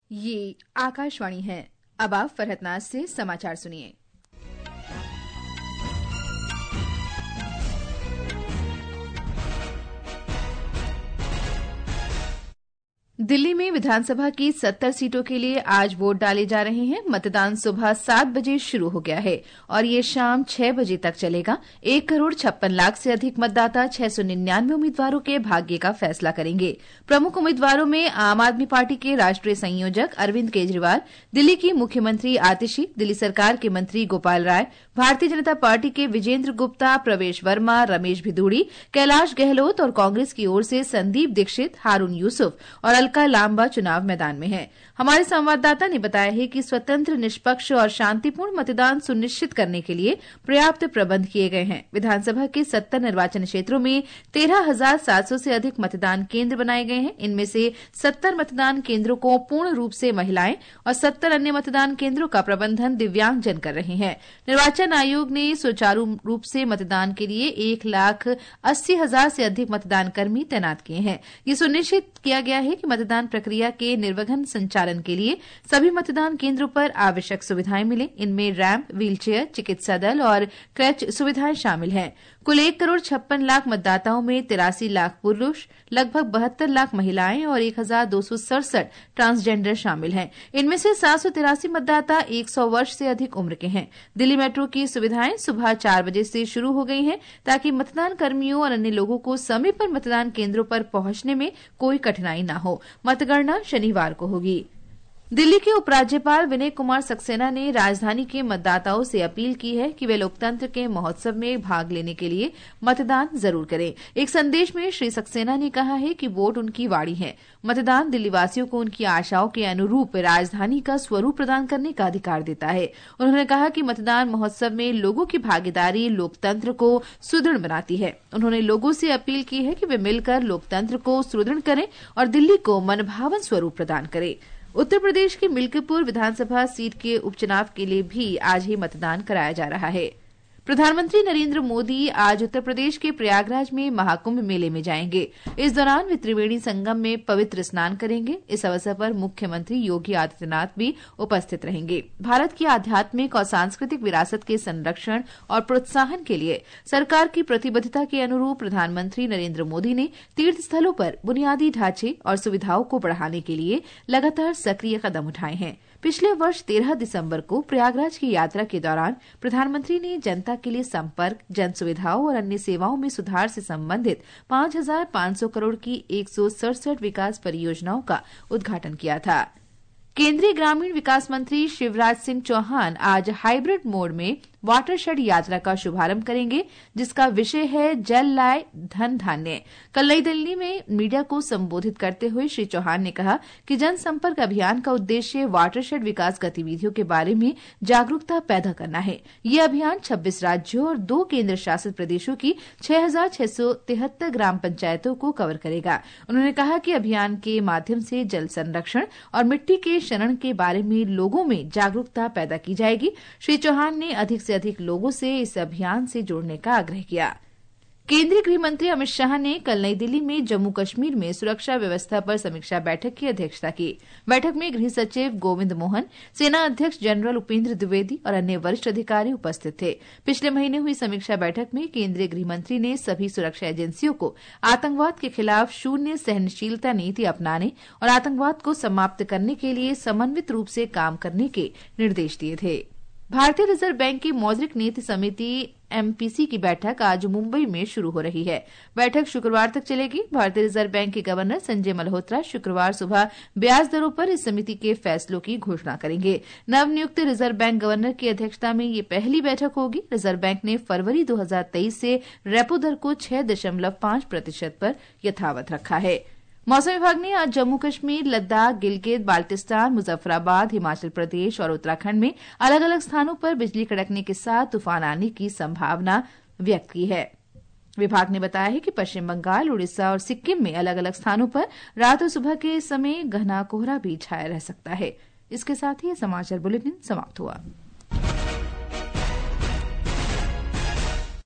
ये आकाशवाणी है। अब आप फरहतनाज से समाचार सुनिए। दिल्ली में विधानसभा की 70 सीटों के लिए आज वोट डाले जा रहे हैं। मतदान सुबह 7 बजे शुरू हो गया है और ये शाम 6 बजे तक चलेगा। 1,56,00,000 से अधिक मतदाता 699 उम्मीदवारों के भाग्य का फैसला करेंगे। प्रमुख उम्मीदवारों में आम आदमी पार्टी के राष्ट्रीय संयोजक अरविंद केजरीवाल, दिल्ली की मुख्यमंत्री आतिशी, दिल्ली सरकार के मंत्री गोपाल राय, भारतीय जनता पार्टी के विजेंद्र गुप्ता, प्रवेश वर्मा, रमेश भिदूड़ी, कैलाश गहलोत और कांग्रेस की ओर से संदीप दीक्षित, हारून यूसुफ और अलका लांबा चुनाव मैदान में हैं। हमारे संवाददाता ने बताया है कि स्वतंत्र, निष्पक्ष और शांतिपूर्ण मतदान सुनिश्चित करने के लिए पर्याप्त प्रबंध किए गए हैं। विधानसभा के 70 निर्वाचन क्षेत्रों में 13,700 से अधिक मतदान केंद्र बनाए गए हैं। इनमें से 70 मतदान केंद्रों को पूर्ण रूप से महिलाएं और 70 अन्य मतदान केंद्रों का प्रबंधन दिव्यांगजन कर रहे हैं। निर्वाचन आयोग ने सुचारू रूप से मतदान के लिए 1,80,000 से अधिक मतदान कर्मी तैनात किए हैं। ये सुनिश्चित किया गया है कि मतदान प्रक्रिया के निर्विघ्न संचालन के लिए सभी मतदान केंद्रों पर आवश्यक सुविधाएं मिलें। इनमें रैंप, व्हीलचेयर, चिकित्सा दल और क्रच सुविधाएं शामिल हैं। कुल 1,56,00,000 मतदाताओं में 83 लाख पुरुष, लगभग 72 लाख महिलाएं और 1,267 ट्रांसजेंडर शामिल हैं। इनमें से 783 मतदाता 100 वर्ष से अधिक उम्र के हैं। दिल्ली मेट्रो की सुविधाएं सुबह 4 बजे से शुरू हो गई हैं ताकि मतदान कर्मियों और अन्य लोगों को समय पर मतदान केंद्रों पर पहुंचने में कोई कठिनाई न हो। मतगणना शनिवार को होगी। दिल्ली के उपराज्यपाल विनय कुमार सक्सेना ने राजधानी के मतदाताओं से अपील की है कि वे लोकतंत्र के महोत्सव में भाग लेने के लिए मतदान जरूर करें। एक संदेश में श्री सक्सेना ने कहा है कि वोट उनकी वाणी है। मतदान दिल्लीवासियों को उनकी आशाओं के अनुरूप राजधानी का स्वरूप प्रदान करने का अधिकार देता है। उन्होंने कहा कि मतदान महोत्सव में लोगों की भागीदारी लोकतंत्र को सुदृढ़ बनाती है। उन्होंने लोगों से अपील की है कि वे मिलकर लोकतंत्र को सुदृढ़ करें और दिल्ली को मनभावन स्वरूप प्रदान करें। उत्तर प्रदेश की मिल्कीपुर विधानसभा सीट के उपचुनाव के लिए भी आज ही मतदान कराया जा रहा है। प्रधानमंत्री नरेंद्र मोदी आज उत्तर प्रदेश के प्रयागराज में महाकुंभ मेले में जाएंगे। इस दौरान वे त्रिवेणी संगम में पवित्र स्नान करेंगे। इस अवसर पर मुख्यमंत्री योगी आदित्यनाथ भी उपस्थित रहेंगे। भारत की आध्यात्मिक और सांस्कृतिक विरासत के संरक्षण और प्रोत्साहन के लिए सरकार की प्रतिबद्धता के अनुरूप प्रधानमंत्री नरेंद्र मोदी ने तीर्थ स्थलों पर बुनियादी ढांचे और सुविधाओं को बढ़ाने के लिए लगातार सक्रिय कदम उठाए हैं। पिछले वर्ष 13 दिसंबर को प्रयागराज की यात्रा के दौरान प्रधानमंत्री ने जनता के लिए संपर्क, जन सुविधाओं और अन्य सेवाओं में सुधार से संबंधित 5,500 करोड़ की 167 विकास परियोजनाओं का उद्घाटन किया था। केंद्रीय ग्रामीण विकास मंत्री शिवराज सिंह चौहान आज हाइब्रिड मोड में वाटरशेड यात्रा का शुभारंभ करेंगे, जिसका विषय है जल लाए धन धान्य। कल नई दिल्ली में मीडिया को संबोधित करते हुए श्री चौहान ने कहा कि जनसंपर्क अभियान का उद्देश्य वाटरशेड विकास गतिविधियों के बारे में जागरूकता पैदा करना है। ये अभियान 26 राज्यों और 2 केंद्र शासित प्रदेशों की 6,673 ग्राम पंचायतों को कवर करेगा। उन्होंने कहा कि अभियान के माध्यम से जल संरक्षण और मिट्टी के शरण के बारे में लोगों में जागरूकता पैदा की जाएगी। श्री चौहान ने अधिक से अधिक लोगों से इस अभियान से जुड़ने का आग्रह किया। केंद्रीय गृह मंत्री अमित शाह ने कल नई दिल्ली में जम्मू कश्मीर में सुरक्षा व्यवस्था पर समीक्षा बैठक की अध्यक्षता की। बैठक में गृह सचिव गोविंद मोहन, सेना अध्यक्ष जनरल उपेंद्र द्विवेदी और अन्य वरिष्ठ अधिकारी उपस्थित थे। पिछले महीने हुई समीक्षा बैठक में केंद्रीय गृह मंत्री ने सभी सुरक्षा एजेंसियों को आतंकवाद के खिलाफ शून्य सहनशीलता नीति अपनाने और आतंकवाद को समाप्त करने के लिए समन्वित रूप से काम करने के निर्देश दिए थे। भारतीय रिजर्व बैंक की मौद्रिक नीति समिति MPC की बैठक आज मुंबई में शुरू हो रही है। बैठक शुक्रवार तक चलेगी। भारतीय रिजर्व बैंक के गवर्नर संजय मल्होत्रा शुक्रवार सुबह ब्याज दरों पर इस समिति के फैसलों की घोषणा करेंगे। नवनियुक्त रिजर्व बैंक गवर्नर की अध्यक्षता में ये पहली बैठक होगी। रिजर्व बैंक ने फरवरी 2023 से रेपो दर को 6.5% पर यथावत रखा है। मौसम विभाग ने आज जम्मू कश्मीर, लद्दाख, गिलगित, बाल्टिस्तान, मुजफ्फराबाद, हिमाचल प्रदेश और उत्तराखंड में अलग अलग स्थानों पर बिजली कड़कने के साथ तूफान आने की संभावना व्यक्त की है। विभाग ने बताया है कि पश्चिम बंगाल, उड़ीसा और सिक्किम में अलग अलग स्थानों पर रात और सुबह के समय घना कोहरा भी छाया रह सकता है। इसके साथ ही यह समाचार बुलेटिन समाप्त हुआ।